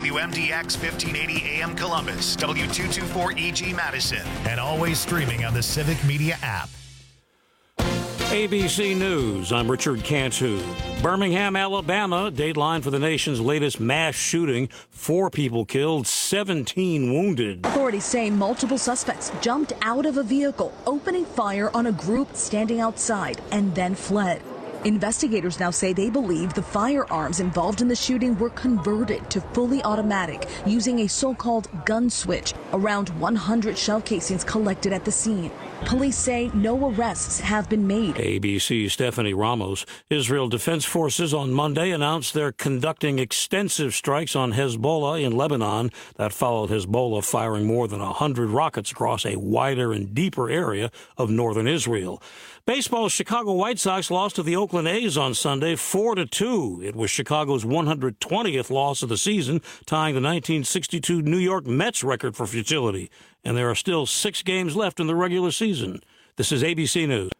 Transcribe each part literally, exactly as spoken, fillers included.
W M D X fifteen eighty A M Columbus, W two twenty-four E G Madison, and always streaming on the Civic Media app. A B C News, I'm Richard Cantu. Birmingham, Alabama, dateline for the nation's latest mass shooting. Four people killed, seventeen wounded. Authorities say multiple suspects jumped out of a vehicle, opening fire on a group standing outside, and then fled. Investigators now say they believe the firearms involved in the shooting were converted to fully automatic using a so-called gun switch. Around one hundred shell casings collected at the scene. Police say no arrests have been made. A B C's Stephanie Ramos. Israel Defense Forces on Monday announced they're conducting extensive strikes on Hezbollah in Lebanon. That followed Hezbollah firing more than one hundred rockets across a wider and deeper area of northern Israel. Baseball's Chicago White Sox lost to the Oakland A's on Sunday, four to two. It was Chicago's one hundred twentieth loss of the season, tying the nineteen sixty-two New York Mets record for futility. And there are still six games left in the regular season. This is A B C News.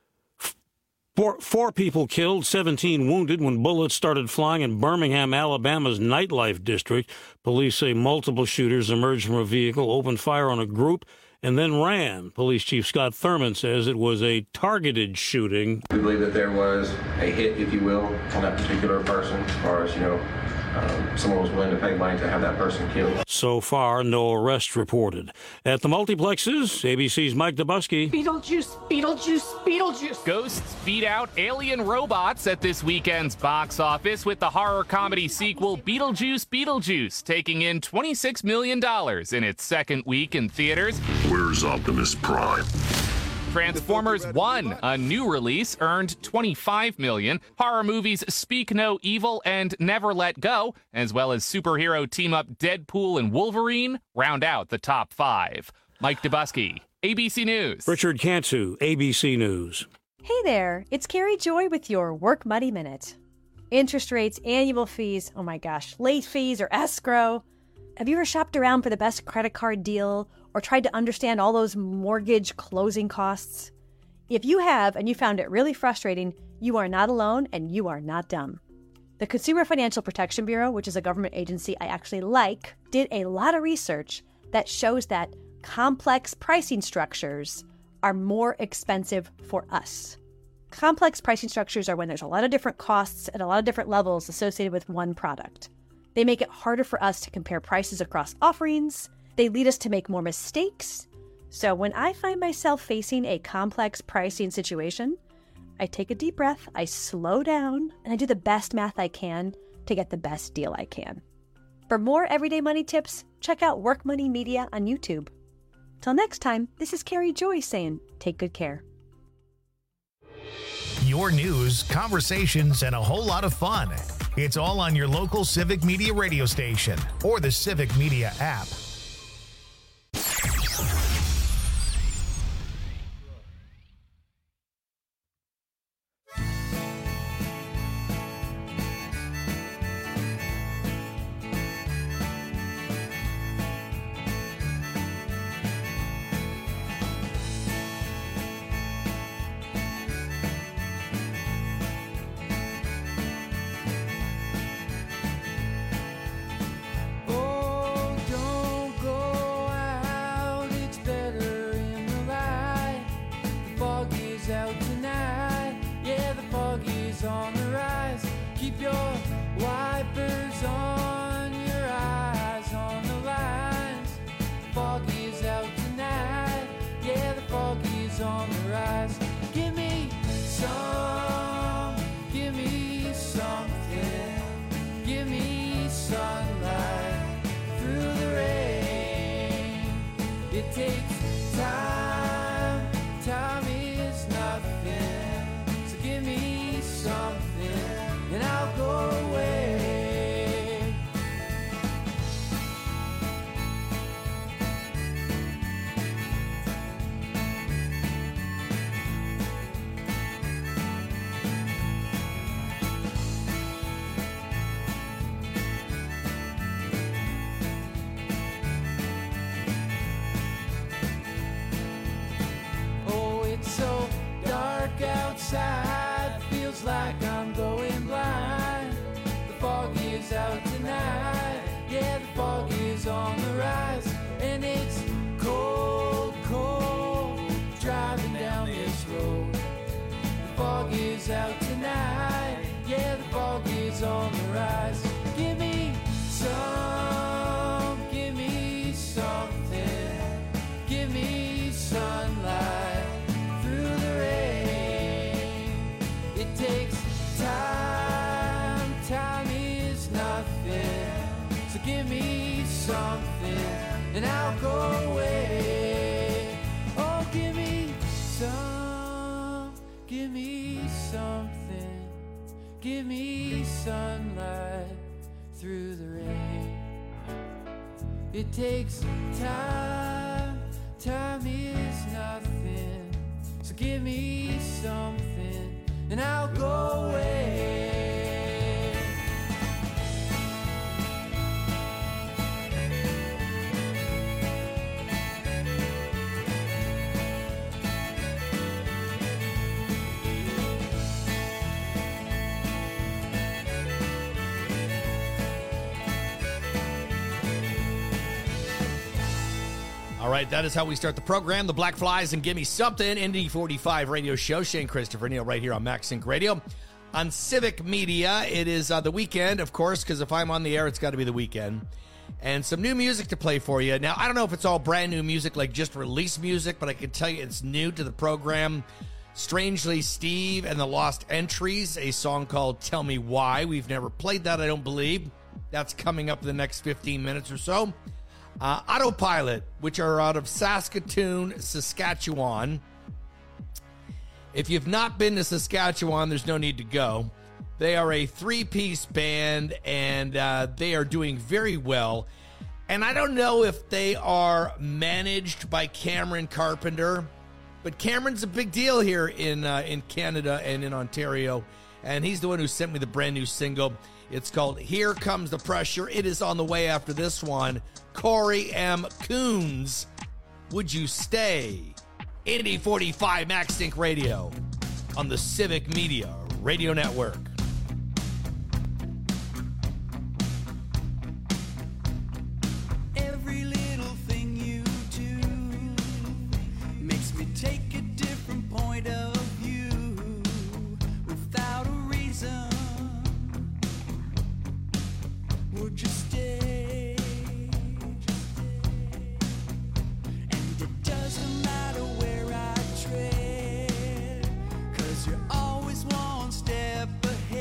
Four, four people killed, seventeen wounded when bullets started flying in Birmingham, Alabama's nightlife district. Police say multiple shooters emerged from a vehicle, opened fire on a group, and then ran. Police Chief Scott Thurman says it was a targeted shooting. We believe that there was a hit, if you will, on that particular person, as far as, you know, um, someone was willing to pay money to have that person killed. So far, no arrests reported. At the multiplexes, A B C's Mike Dubusky. Beetlejuice, Beetlejuice, Beetlejuice. Ghosts beat out alien robots at this weekend's box office with the horror comedy sequel Beetlejuice, Beetlejuice, taking in twenty-six million dollars in its second week in theaters. Where's Optimus Prime? Transformers one, a new release, earned twenty-five million dollars. Horror movies Speak No Evil and Never Let Go, as well as superhero team-up Deadpool and Wolverine, round out the top five. Mike Dubusky, A B C News. Richard Cantu, A B C News. Hey there, it's Carrie Joy with your Work Money Minute. Interest rates, annual fees, oh my gosh, late fees or escrow. Have you ever shopped around for the best credit card deal or tried to understand all those mortgage closing costs? If you have and you found it really frustrating, you are not alone and you are not dumb. The Consumer Financial Protection Bureau, which is a government agency I actually like, did a lot of research that shows that complex pricing structures are more expensive for us. Complex pricing structures are when there's a lot of different costs at a lot of different levels associated with one product. They make it harder for us to compare prices across offerings. They lead us to make more mistakes. So when I find myself facing a complex pricing situation, I take a deep breath, I slow down, and I do the best math I can to get the best deal I can. For more everyday money tips, check out Work Money Media on YouTube. Till next time, this is Carrie Joy saying, take good care. Your news, conversations, and a whole lot of fun. It's all on your local Civic Media radio station or the Civic Media app. Outside feels like I'm going blind. The fog is out tonight. Yeah, the fog give me something and I'll go away. Oh, give me some, give me something, give me sunlight through the rain. It takes time, time is nothing, so give me something and I'll go away. All right, that is how we start the program. The Black Flies and Gimme Something, Indy forty-five radio show. Shane Christopher Neal right here on MaxSync Radio. On Civic Media, it is uh, the weekend, of course, because if I'm on the air, it's got to be the weekend. And some new music to play for you. Now, I don't know if it's all brand new music, like just released music, but I can tell you it's new to the program. Strangely Steve and the Lost Entries, a song called Tell Me Why. We've never played that, I don't believe. That's coming up in the next fifteen minutes or so. Uh, Autopilot, which are out of Saskatoon, Saskatchewan. If you've not been to Saskatchewan, there's no need to go. They are a three-piece band, and uh, they are doing very well. And I don't know if they are managed by Cameron Carpenter, but Cameron's a big deal here in uh, in Canada and in Ontario, and he's the one who sent me the brand new single. It's called Here Comes the Pressure. It is on the way after this one. Corey M. Coons, Would You Stay? Indy forty-five MaxSync Radio on the Civic Media Radio Network. Every little thing you do makes me take a different point of view without a reason. Would you stay? And it doesn't matter where I tread, 'cause you're always one step ahead.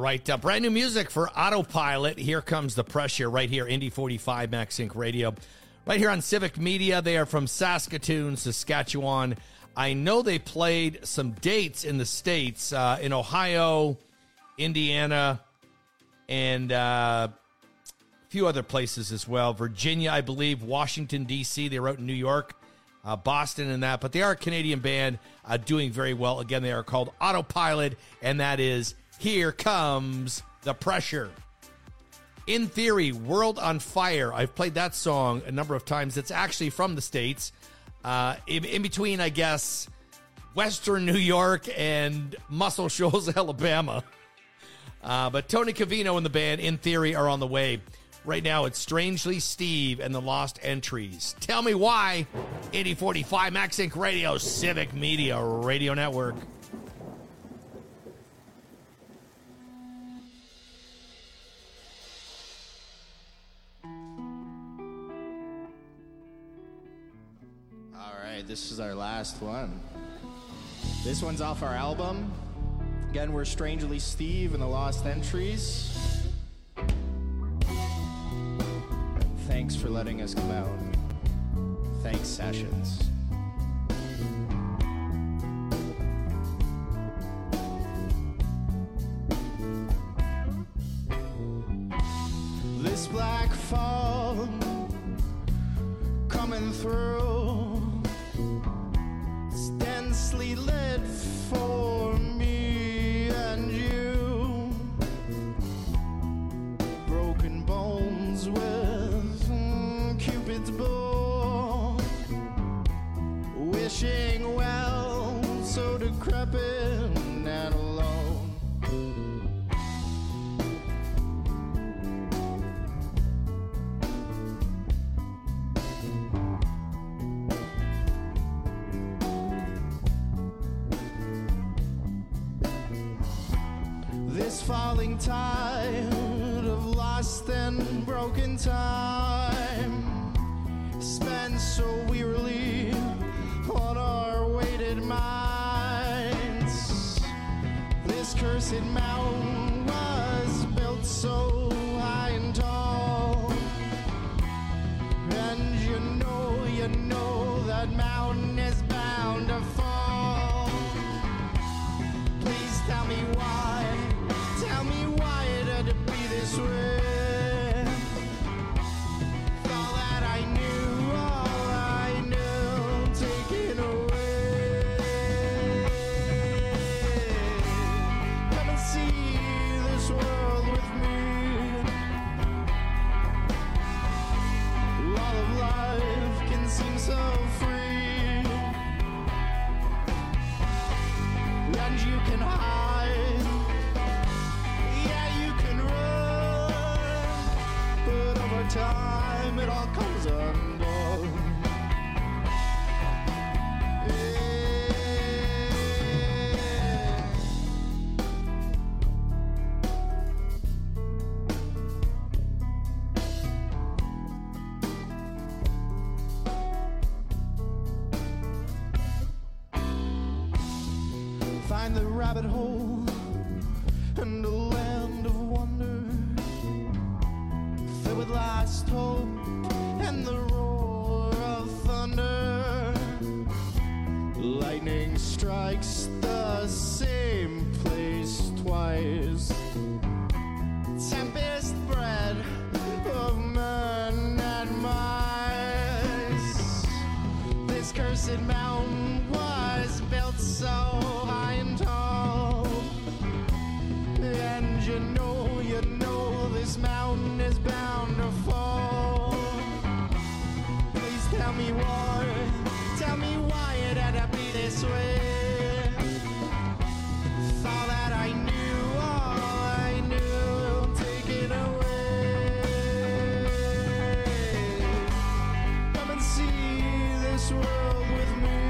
right. Uh, brand new music for Autopilot. Here Comes the Pressure right here, Indy forty-five Max Inc Radio. Right here on Civic Media. They are from Saskatoon, Saskatchewan. I know they played some dates in the States, uh, in Ohio, Indiana, and uh, a few other places as well. Virginia, I believe, Washington, D C They were out in New York, uh, Boston, and that. But they are a Canadian band uh, doing very well. Again, they are called Autopilot, and that is Here Comes the Pressure. In Theory, World on Fire. I've played that song a number of times. It's actually from the States. Uh, in, in between, I guess, Western New York and Muscle Shoals, Alabama. Uh, but Tony Cavino and the band, In Theory, are on the way. Right now, it's Strangely Steve and the Lost Entries. Tell me why. Indy forty-five Max Inc Radio, Civic Media Radio Network. This is our last one. This one's off our album. Again, we're Strangely Steve and the Lost Entries. Thanks for letting us come out. Thanks, Sessions. This black fog coming through, densely lit for me and you. Broken bones with mm, Cupid's bow, wishing well, so decrepit and alone. This falling tide of lost and broken time, spent so wearily on our weighted minds. This cursed mountain was built so high and tall, and you know, you know that mountain is bound to fall. Please tell me why. Tell me why it had to be this way. All that I knew, all I knew, taken away. Come and see this world with me. All of life can seem so free, and you can hide. Time it all comes undone. Find the rabbit hole and a land of wonder, filled with last hope and the roar of thunder. Lightning strikes the same place twice. Tempest bred of men and mice. This cursed mountain was built so high and tall, and you know, you know this mountain is bound to fall. Please tell me why, tell me why it had to be this way. All that I knew, all I knew, taken away. Come and see this world with me.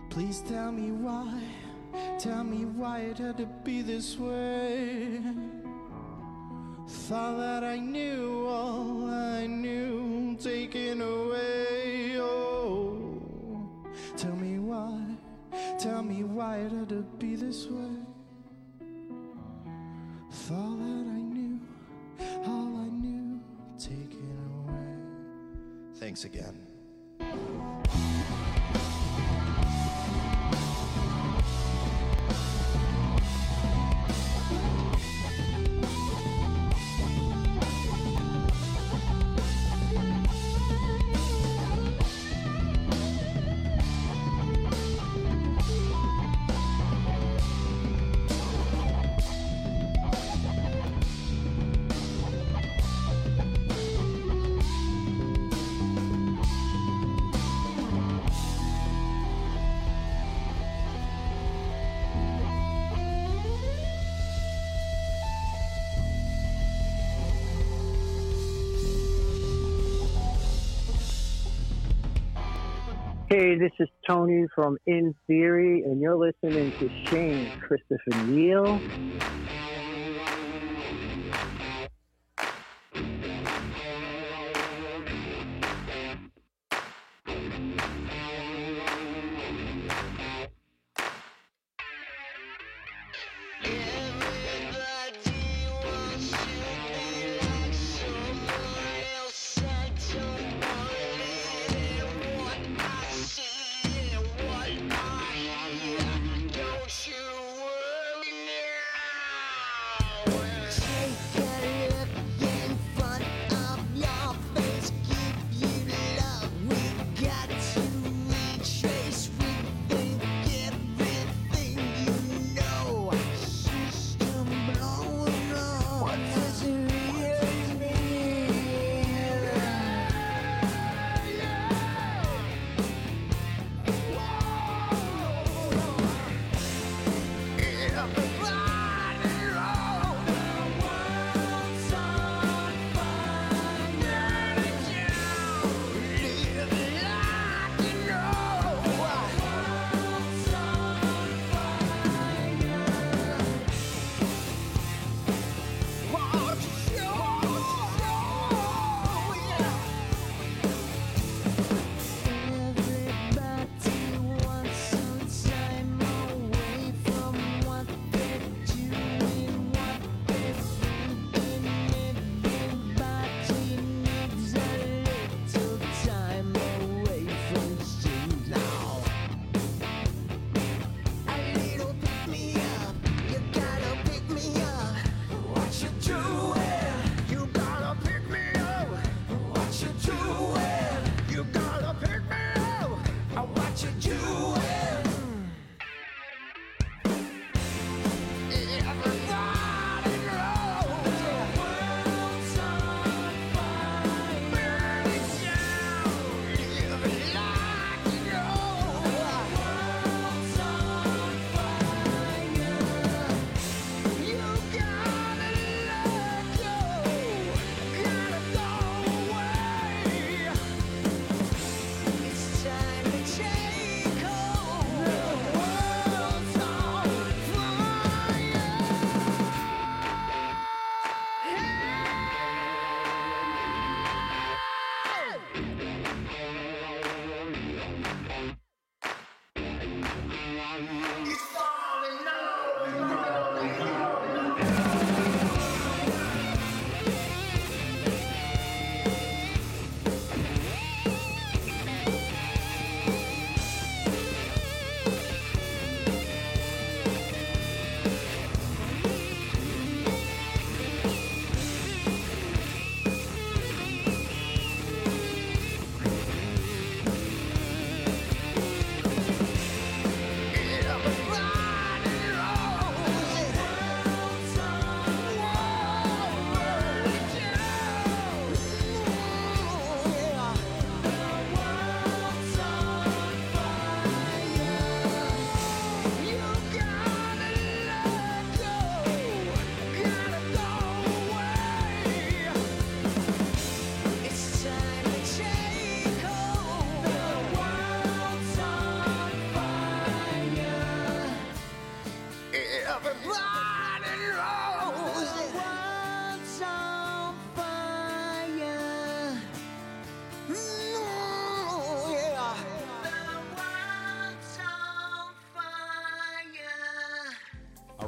Please tell me why, tell me why it had to be this way. Thought that I knew all I knew, taken away. Oh, tell me why, tell me why it had to be this way. Thought that I knew, all I knew, taken away. Thanks again. Hey, this is Tony from In Theory, and you're listening to Shane Christopher Neal. Don't you worry now.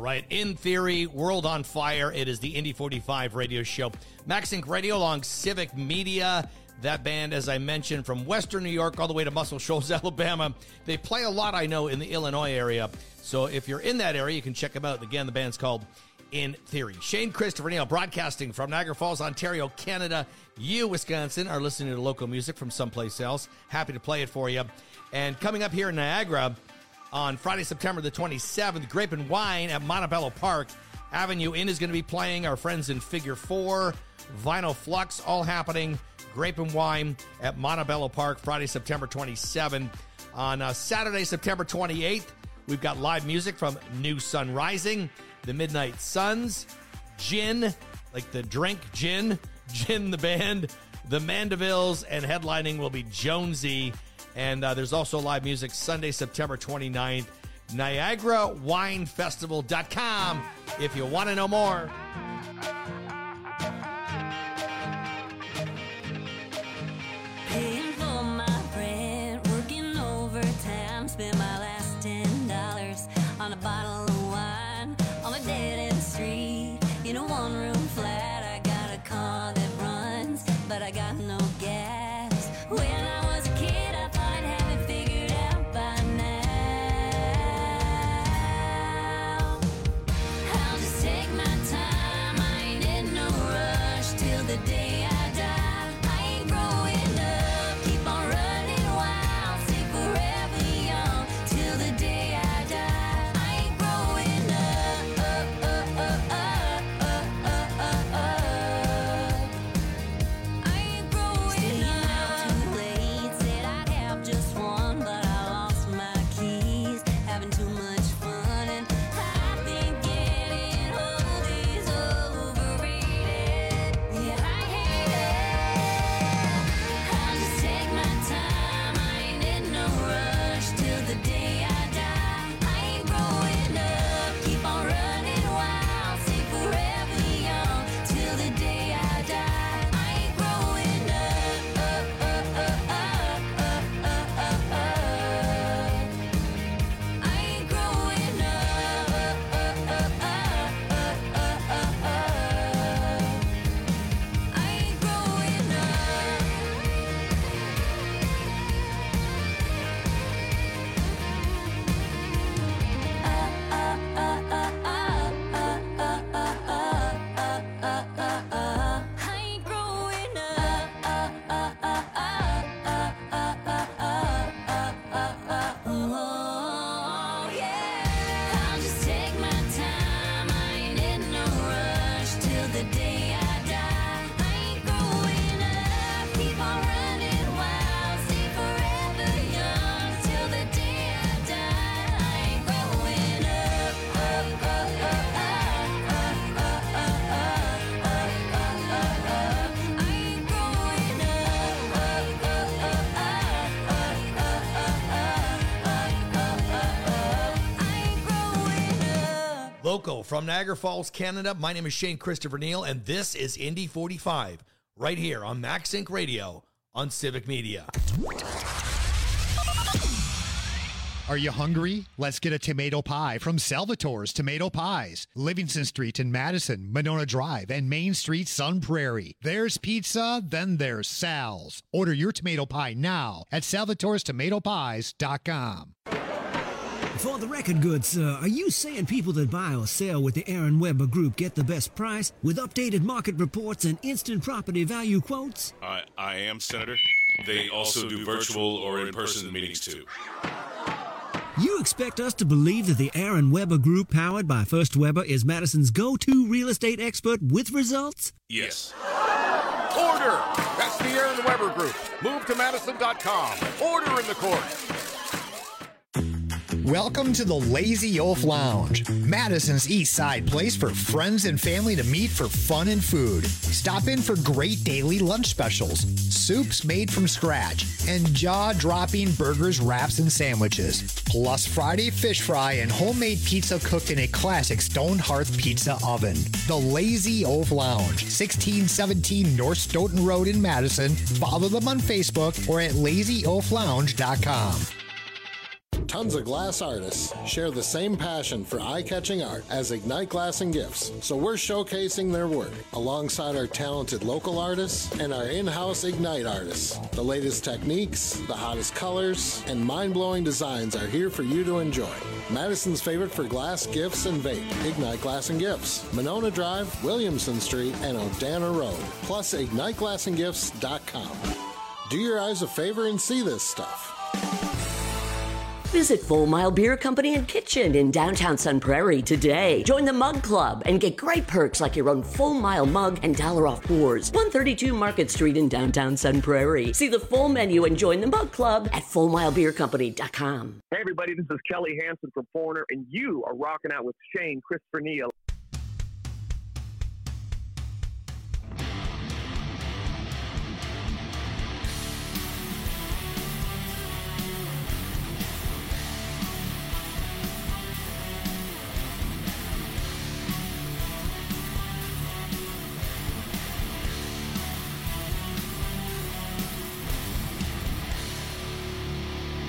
right? In Theory, World on Fire. It is the Indy forty-five radio show. Max Inc Radio along Civic Media. That band, as I mentioned, from Western New York all the way to Muscle Shoals, Alabama. They play a lot, I know, in the Illinois area. So if you're in that area, you can check them out. Again, the band's called In Theory. Shane Christopher Neal broadcasting from Niagara Falls, Ontario, Canada. You, Wisconsin, are listening to local music from someplace else. Happy to play it for you. And coming up here in Niagara on Friday, September the twenty-seventh, Grape and Wine at Montebello Park. Avenue Inn is going to be playing. Our friends in Figure Four, Vinyl Flux, all happening. Grape and Wine at Montebello Park, Friday, September twenty-seventh. On uh, Saturday, September twenty-eighth, we've got live music from New Sun Rising, the Midnight Suns, Gin, like the drink, Gin, Gin the band, the Mandevilles, and headlining will be Jonesy. And uh, there's also live music Sunday, September twenty-ninth, Niagara Wine Festival dot com if you want to know more. Paying for my rent, working overtime, spent my last ten dollars on a bottle of wine on a dead-end street in a one-room flat. I got a car that runs, but I got no gas. When I was a kid, I thought I'd have it figured out by now. I'll just take my time, I ain't in no rush till the day I die. I ain't growing up, keep on running wild, stay forever young till the day I die. I ain't growing up, up, up, up, up, up, up, up, up. I ain't growing up. Too late, said I'd have just one, but I lost my keys, having too much fun, and I think getting old is overrated. Yeah, I hate it. I'll just take my time, I ain't in no rush till the day I die. I ain't growing up, keep on running wild, stay forever young till the day I die. I ain't growing up, up, up, up, up, up, up, up, up. I ain't growing up, up, up, up, up, up, up, up, up. I ain't growing up. I ain't growing up. Oh, yeah. I'll just take my time, I ain't in no rush till the day I die. I ain't growing up, keep on running wild, stay forever young till the day I die. I ain't growing up, up, up, up, up, up, up, up, up, up, up, up. I ain't growing up, up, up, up, up, up, up, up, up, up, up, up, up. I ain't growing up. Local from Niagara Falls, Canada. My name is Shane Christopher Neal, and this is Indy forty-five, right here on Max Inc Radio on Civic Media. Are you hungry? Let's get a tomato pie from Salvatore's Tomato Pies. Livingston Street in Madison, Monona Drive, and Main Street, Sun Prairie. There's pizza, then there's Sal's. Order your tomato pie now at salvatores tomato pies dot com. For the record good, sir, are you saying people that buy or sell with the Aaron Weber Group get the best price with updated market reports and instant property value quotes? I, I am, Senator. They also do virtual or in-person meetings, too. You expect us to believe that the Aaron Weber Group, powered by First Weber, is Madison's go-to real estate expert with results? Yes. Order! That's the Aaron Weber Group. Move to Madison dot com. Order in the court. Welcome to the Lazy Oaf Lounge, Madison's East Side place for friends and family to meet for fun and food. Stop in for great daily lunch specials, soups made from scratch, and jaw-dropping burgers, wraps, and sandwiches. Plus Friday fish fry and homemade pizza cooked in a classic stone hearth pizza oven. The Lazy Oaf Lounge, sixteen seventeen North Stoughton Road in Madison. Follow them on Facebook or at lazy oaf lounge dot com. Tons of glass artists share the same passion for eye-catching art as Ignite Glass and Gifts, so we're showcasing their work alongside our talented local artists and our in-house Ignite artists. The latest techniques, the hottest colors, and mind-blowing designs are here for you to enjoy. Madison's favorite for glass, gifts, and vape, Ignite Glass and Gifts. Monona Drive, Williamson Street, and Odana Road. Plus, ignite glass and gifts dot com. Do your eyes a favor and see this stuff. Visit Full Mile Beer Company and Kitchen in downtown Sun Prairie today. Join the Mug Club and get great perks like your own Full Mile mug and dollar off pours. one thirty-two Market Street in downtown Sun Prairie. See the full menu and join the Mug Club at full mile beer company dot com. Hey everybody, this is Kelly Hansen from Foreigner, and you are rocking out with Shane Christopher Neal.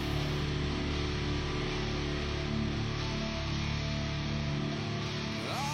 I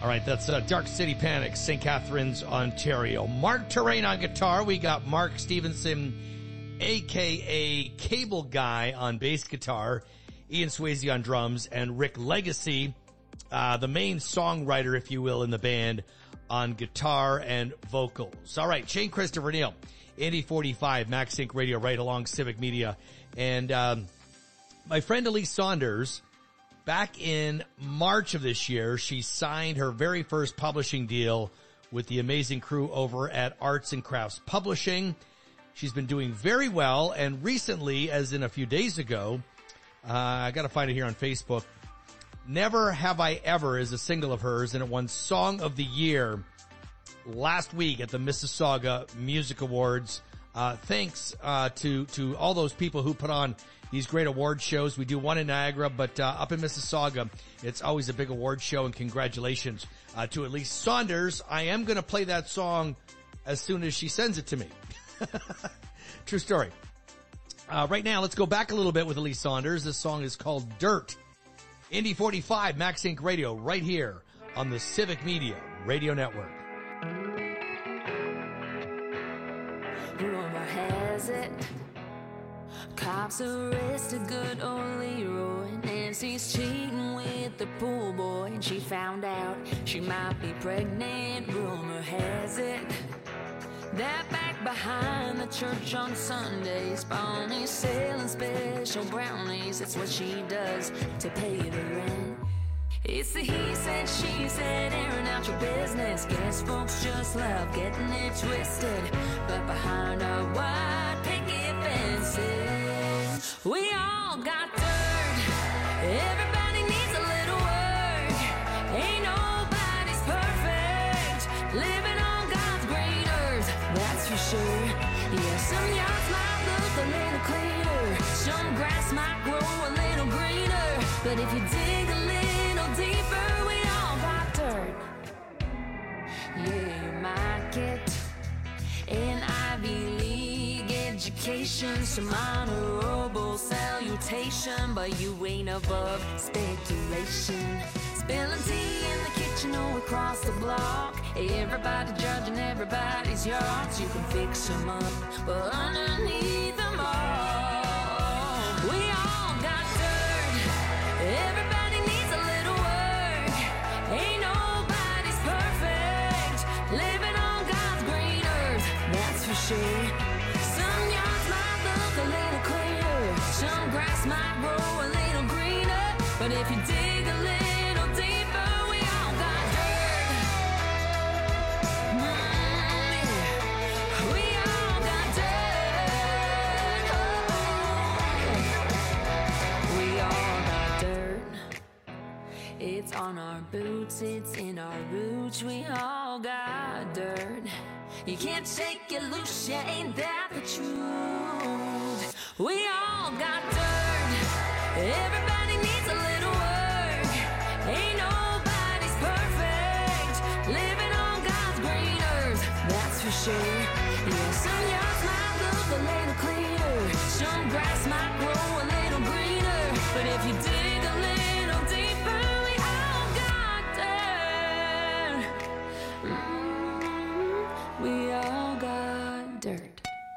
All right, that's uh, Dark City Panic, Saint Catharines, Ontario. Mark Terrain on guitar. We got Mark Stevenson, a k a. Cable Guy, on bass guitar. Ian Swayze on drums. And Rick Legacy, uh, the main songwriter, if you will, in the band, on guitar and vocals. All right, Shane Christopher Neal, Indy forty-five, Max Inc Radio, right along Civic Media. And um, my friend Elise Saunders, back in March of this year, she signed her very first publishing deal with the amazing crew over at Arts and Crafts Publishing. She's been doing very well, and recently, as in a few days ago, uh, I got to find it here on Facebook, Never Have I Ever is a single of hers, and it won Song of the Year last week at the Mississauga Music Awards. Uh, thanks uh, to to all those people who put on these great award shows. We do one in Niagara, but uh, up in Mississauga, it's always a big award show, and congratulations uh, to Elise Saunders. I am going to play that song as soon as she sends it to me. True story. Uh, right now, let's go back a little bit with Elise Saunders. This song is called Dirt. Indy forty-five, Max Inc Radio, right here on the Civic Media Radio Network. Rumor has it, cops arrested good old Leroy. Nancy's cheating with the pool boy, and she found out she might be pregnant. Rumor has it that back behind the church on Sundays, Bonnie's selling special brownies. It's what she does to pay the rent. It's the he said, she said, airing out your business. Guess folks just love getting it twisted. But behind our white picket fences, we all got dirt. Everybody needs a little work. Ain't nobody's perfect. Living on God's green earth, that's for sure. Yeah, some yards might look a little cleaner. Some grass might grow a little greener. But if you dig a little deeper, we all got dirt. Yeah, you might get an Ivy League education, some honorable salutation, but you ain't above speculation. Spilling tea in the kitchen or across the block, everybody judging everybody's yards. You can fix them up, but underneath them all, we all got dirt. Everybody needs a little work. Ain't nobody's perfect. Living on God's green earth, that's for sure. Some yards might look a little cleaner. Some grass might grow a little greener. But if you dig a little deeper, we all got dirt. Mm, yeah. We all got dirt. Oh, we all got dirt. It's on our boots, it's in our roots. We all got dirt. You can't shake it loose, yeah, ain't that the truth? We all got dirt. Everybody needs a little work. Ain't nobody's perfect. Living on God's green earth, that's for sure. Yeah, some yards might look a little cleaner. Some grass might grow a little greener. But if you dig a little deeper, we all got dirt. Mm, we all got dirt.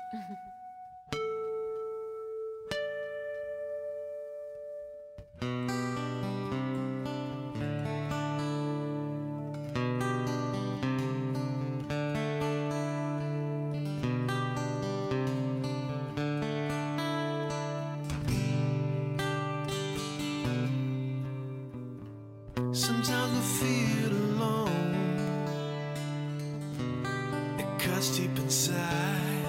Sometimes I feel alone. It cuts deep inside.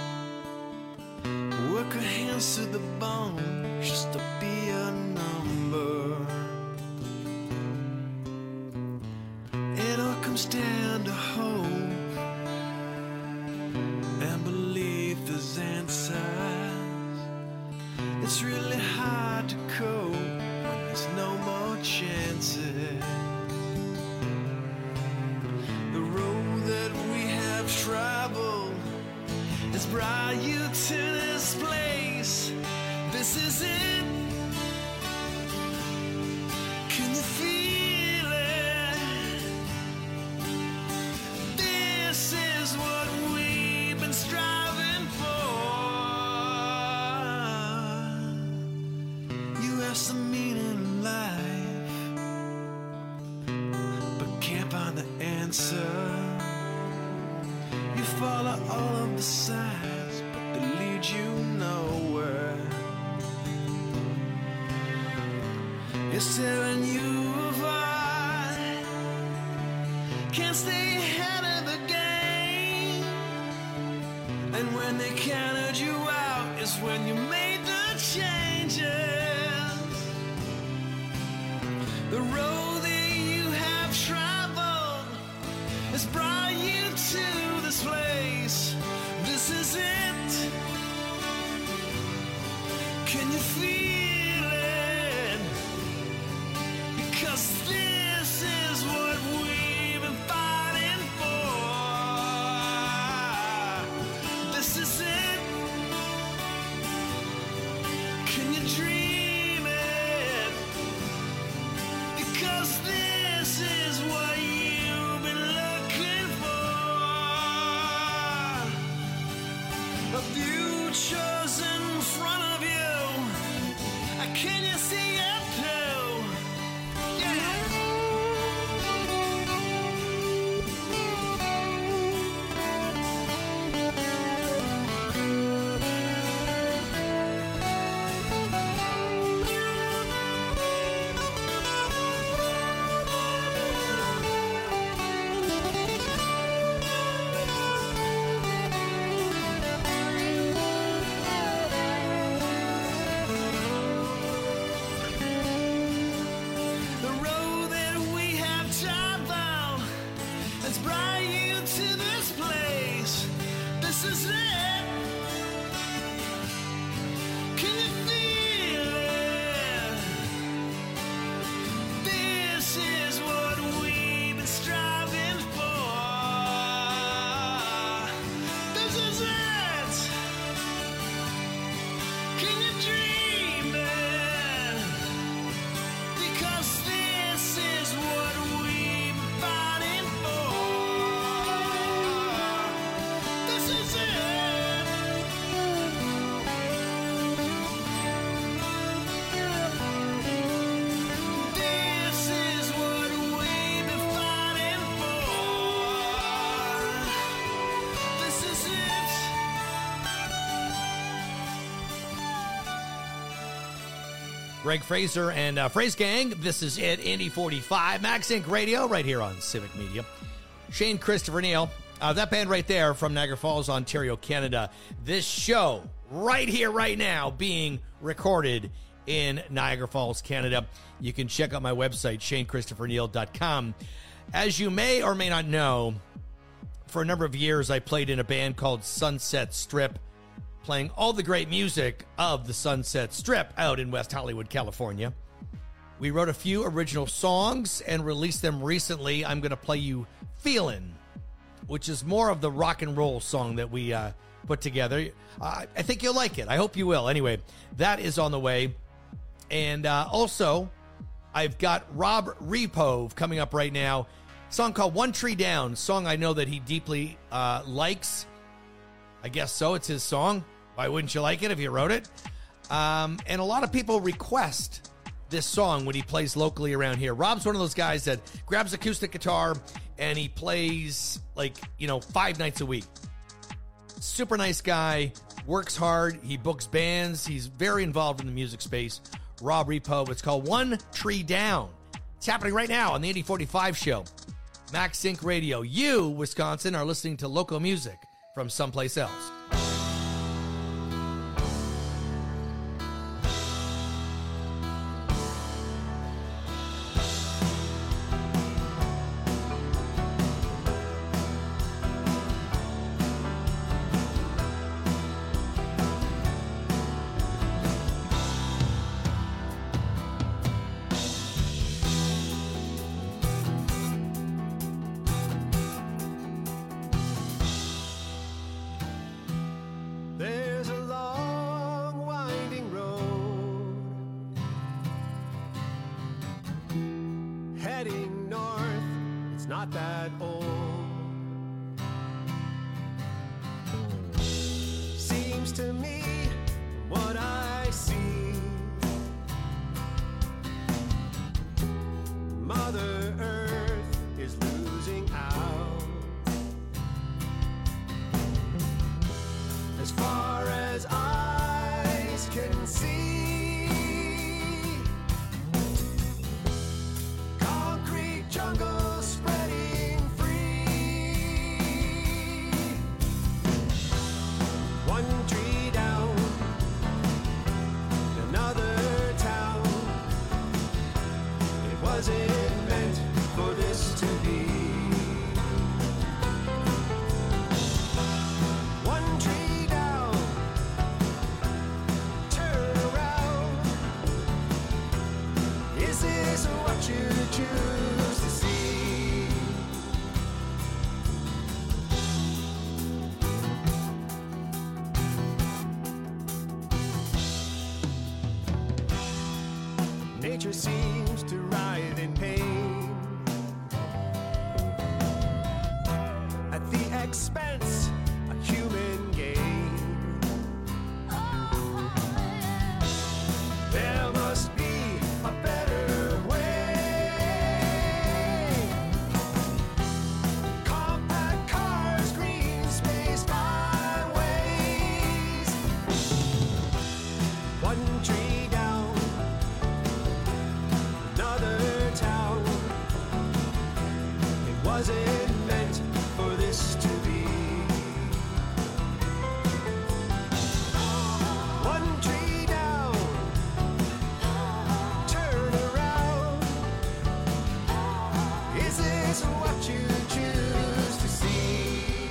Work her hands to the bone just to be a number. It all comes down to hope and belief there's answers. It's really hard to cope when there's no more chances. The road that we have traveled has brought you to this place. This is it. Can you feel it? You follow all of the signs, but they lead you nowhere. It's tearing you apart. Can't stay ahead of the game. And when they counted you out is when you made the changes. The road that you have traveled has brought you to this place. This is it. Can you feel it? Because this is what we've been fighting for. This is it. Can you dream it? Because this is what you've been looking for. A future's in front of you. Can you see it too? The road that we have traveled has brought you to this place. This is it. Can you feel it? This is what we've been striving for. This is it. Can you dream it? Because this is what we've been fighting for. This is it. This is what we've been fighting for. This is it. Greg Fraser and uh, Phrase Gang. This is it. Indy forty-five, Max Inc Radio, right here on Civic Media. Shane Christopher Neal. Uh, that band right there from Niagara Falls, Ontario, Canada. This show right here, right now, being recorded in Niagara Falls, Canada. You can check out my website, shane christopher neal dot com. As you may or may not know, for a number of years, I played in a band called Sunset Strip, playing all the great music of the Sunset Strip out in West Hollywood, California. We wrote a few original songs and released them recently. I'm going to play you Feelin', which is more of the rock and roll song that we uh, put together. Uh, I think you'll like it. I hope you will. Anyway, that is on the way. And uh, also, I've got Rob Repove coming up right now. A song called One Tree Down, a song I know that he deeply uh, likes. I guess so. It's his song. Why wouldn't you like it if you wrote it? Um, and a lot of people request this song when he plays locally around here. Rob's one of those guys that grabs acoustic guitar and he plays like, you know, five nights a week. Super nice guy, works hard. He books bands. He's very involved in the music space. Rob Repove. It's called One Tree Down. It's happening right now on the Indy forty-five show. Max Inc Radio. You, Wisconsin, are listening to local music from someplace else. There's a long winding road heading north. It's not that old. Seems to me what I see, Mother Earth is losing out. as far as eyes can see. Concrete jungle spreading free. One tree down, another town. It wasn't meant for this to be. One tree down, turn around. Is this what you choose to see? Nature seems to writhe in pain at the expense of human gain. There must be a better way. Compact cars, green space byways. One tree down, another town. It wasn't meant for this to be. One tree down, turn around. Is this what you choose to see?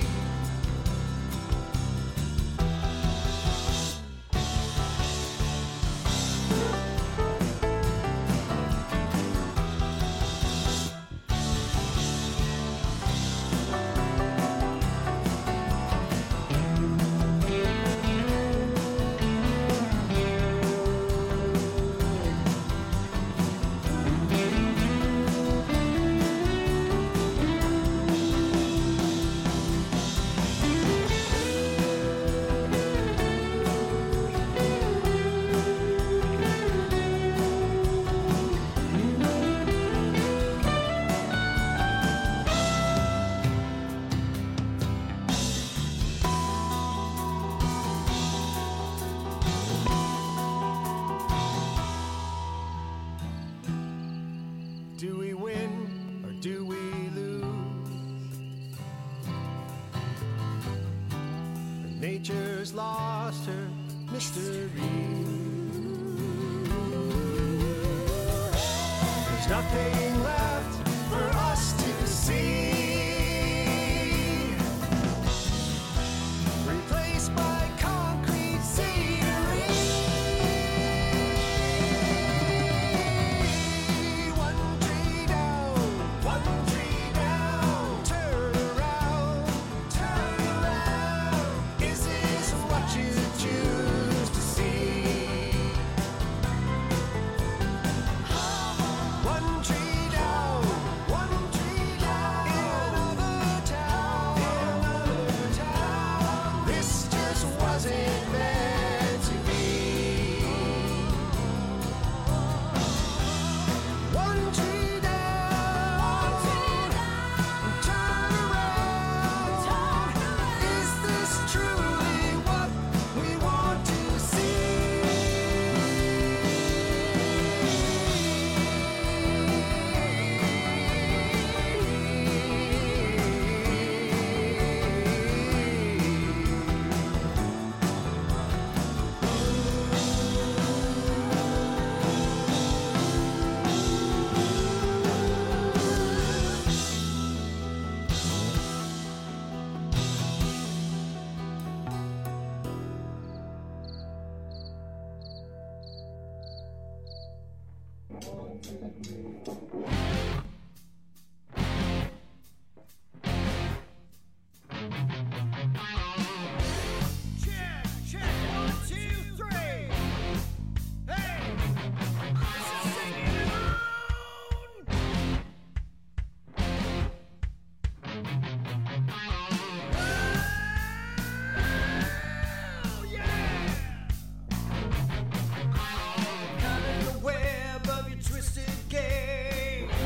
Do we win or do we lose? Nature's lost her mystery. There's nothing left for us to see. Replaced by concrete scenery. One tree down, one tree down. Turn around, turn around. Is this what you choose to see? One tree down, one tree down. In another town, in another town. This just wasn't meant to be. One tree down, turn around. Is this truly what we want to Check, check, one, two, three. Hey, I'm singing alone. Oh, yeah. Caught in the web of your twisted game.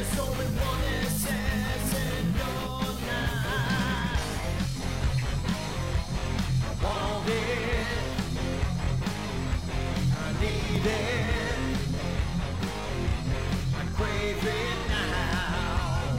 there's only one that says in your night. I want it, I need it, I crave it now.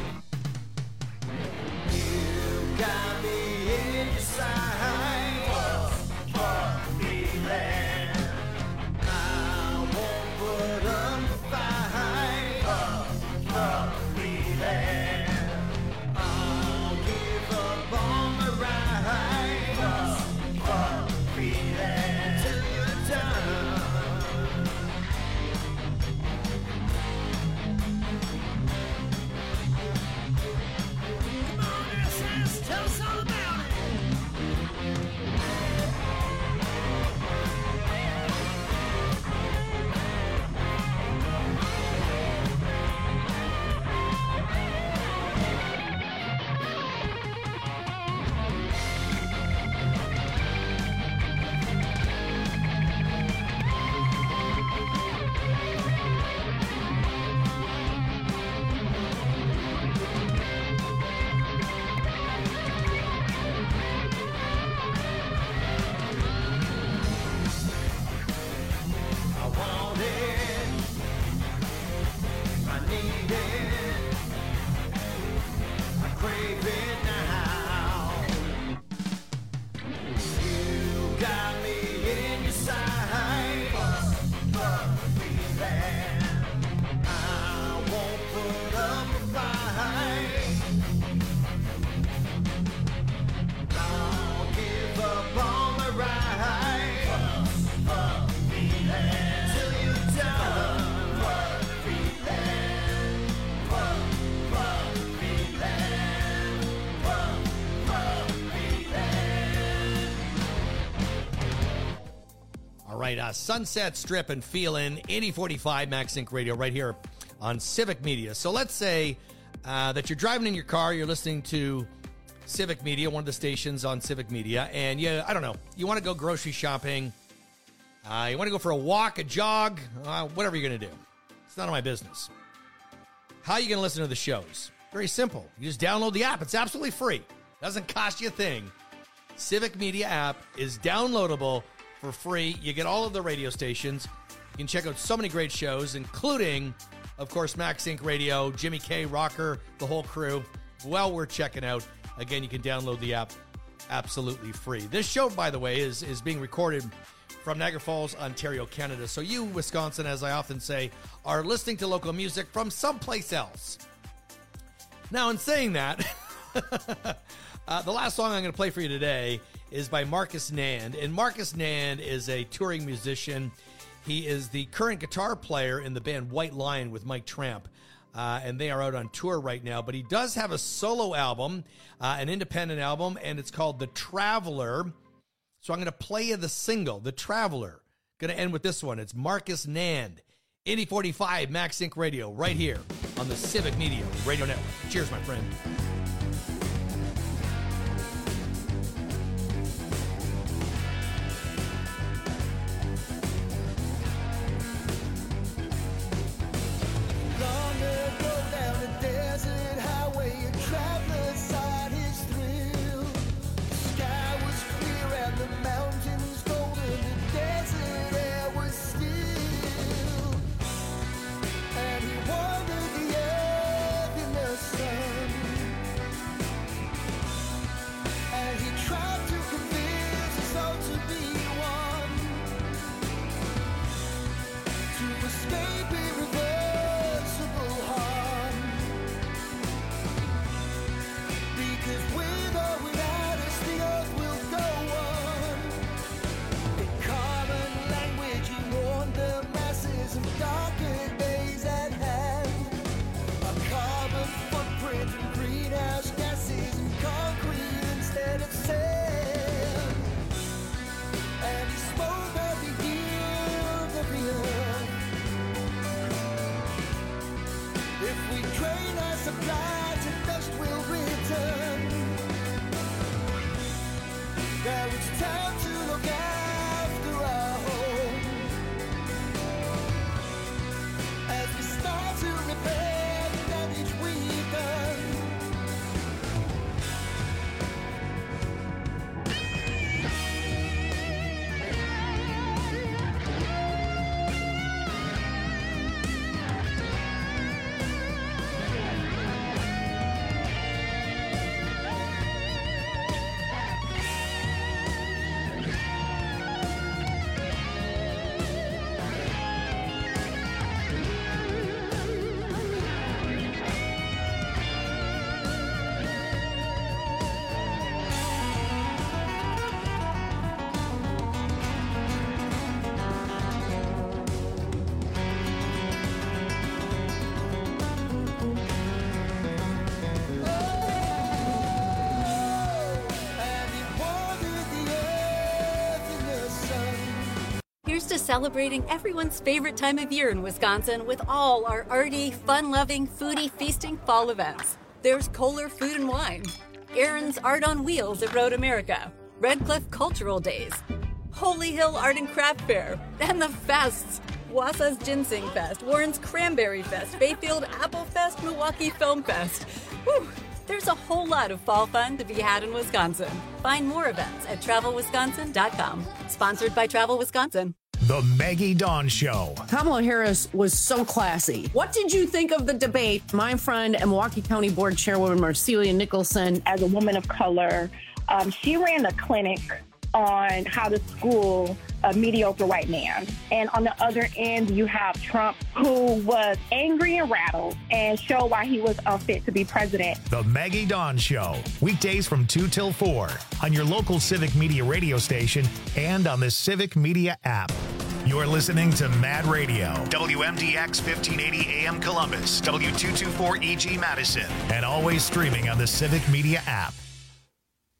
You got me in your sight, for feeling. I won't put up a fight, for feeling. I'll give up on the right, for feeling. Till you're done. Come on, S S, tell us all about it. I want it, I need it, I crave it now. You got me in your sight, for feeling. I won't put up a fight. I'll give up on the right, for feeling. Till you're done, for feeling. For, for feeling. For, for feeling. All right, uh, Sunset Strip and Feelin', eighty forty-five Max Inc Radio right here on Civic Media. So let's say uh, that you're driving in your car, you're listening to Civic Media, one of the stations on Civic Media, and you, I don't know, you want to go grocery shopping, uh, you want to go for a walk, a jog, uh, whatever you're going to do. It's none of my business. How are you going to listen to the shows? Very simple. You just download the app. It's absolutely free. Doesn't cost you a thing. Civic Media app is downloadable for free. You get all of the radio stations. You can check out so many great shows, including, of course, Max Inc Radio, Jimmy K, Rocker, the whole crew. Well worth checking out. Again, you can download the app absolutely free. This show, by the way, is, is being recorded from Niagara Falls, Ontario, Canada. So you, Wisconsin, as I often say, are listening to local music from someplace else. Now, in saying that, uh, the last song I'm going to play for you today is by Marcus Nand. And Marcus Nand is a touring musician. He is the current guitar player in the band White Lion with Mike Tramp. Uh, and they are out on tour right now. But he does have a solo album, uh, an independent album, and it's called The Traveler. So I'm going to play you the single, The Traveler. Going to end with this one. It's Marcus Nand, eighty forty-five Max Inc Radio, right here on the Civic Media Radio Network. Cheers, my friend. Long ago down the desert highway, a traveler sought his thrill. The sky was clear and the mountains golden, the desert air was still. And he wandered the earth in the sun. celebrating everyone's favorite time of year in Wisconsin with all our arty, fun-loving, foodie, feasting fall events. There's Kohler Food and Wine, Aaron's Art on Wheels at Road America, Red Cliff Cultural Days, Holy Hill Art and Craft Fair, and the fests. Wausau's Ginseng Fest, Warren's Cranberry Fest, Bayfield Apple Fest, Milwaukee Film Fest. Whew, there's a whole lot of fall fun to be had in Wisconsin. Find more events at travel wisconsin dot com. Sponsored by Travel Wisconsin. The Maggie Dawn Show. Kamala Harris was so classy. What did you think of the debate? My friend and Milwaukee County Board Chairwoman Marcelia Nicholson. As a woman of color, um, she ran a clinic on how to school a mediocre white man. And on the other end, you have Trump, who was angry and rattled and showed why he was unfit to be president. The Maggie Dawn Show. Weekdays from two till four on your local Civic Media radio station and on the Civic Media app. You're listening to Mad Radio, W M D X fifteen eighty A M Columbus, W two twenty-four E G Madison, and always streaming on the Civic Media app.